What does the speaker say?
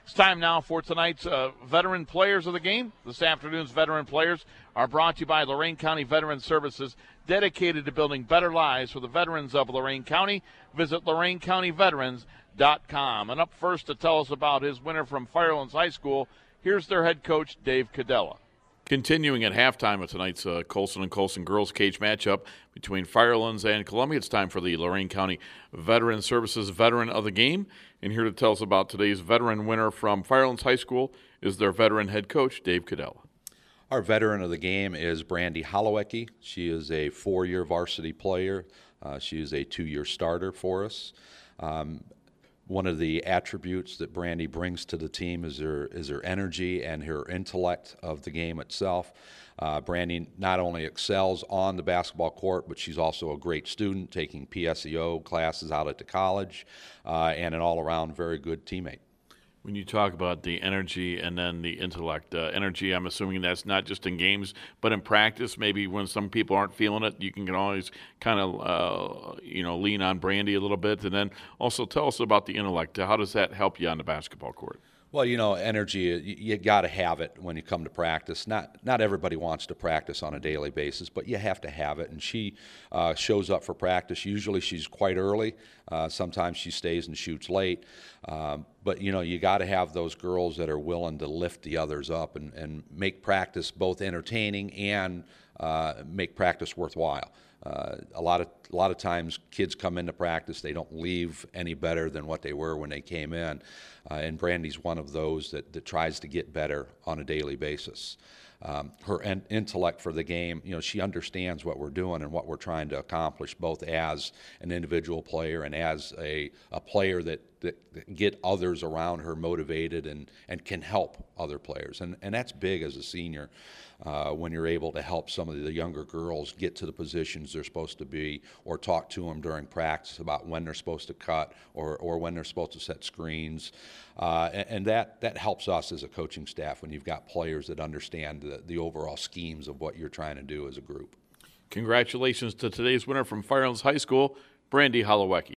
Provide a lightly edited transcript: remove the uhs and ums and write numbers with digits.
It's time now for tonight's Veteran Players of the Game. This afternoon's Veteran Players are brought to you by Lorain County Veteran Services, dedicated to building better lives for the veterans of Lorain County. Visit LorainCountyVeterans.com. And up first to tell us about his winner from Firelands High School, here's their head coach, Dave Cadella. Continuing at halftime of tonight's Colson and Colson girls cage matchup between Firelands and Columbia, it's time for the Lorain County Veteran Services Veteran of the Game. And here to tell us about today's veteran winner from Firelands High School is their veteran head coach, Dave Cadella. Our veteran of the game is Brandy Holowecki. She is a 4-year varsity player. She is a 2-year starter for us. One of the attributes that Brandy brings to the team is her energy and her intellect of the game itself. Brandy not only excels on the basketball court, but she's also a great student, taking PSEO classes out at the college, and an all-around very good teammate. When you talk about the energy and then the intellect, energy, I'm assuming that's not just in games, but in practice. Maybe when some people aren't feeling it, you can always kind of, lean on Brandy a little bit. And then also tell us about the intellect. How does that help you on the basketball court? Well, energy, you got to have it when you come to practice. Not everybody wants to practice on a daily basis, but you have to have it. And she shows up for practice. Usually she's quite early. Sometimes she stays and shoots late. But, you got to have those girls that are willing to lift the others up and make practice both entertaining and make practice worthwhile. A lot of times kids come into practice, they don't leave any better than what they were when they came in. And Brandy's one of those that tries to get better on a daily basis. Her intellect for the game, she understands what we're doing and what we're trying to accomplish, both as an individual player and as a player that get others around her motivated and can help other players. And that's big as a senior when you're able to help some of the younger girls get to the positions they're supposed to be, or talk to them during practice about when they're supposed to cut or when they're supposed to set screens. And that helps us as a coaching staff when you've got players that understand the overall schemes of what you're trying to do as a group. Congratulations to today's winner from Firelands High School, Brandy Holowecki.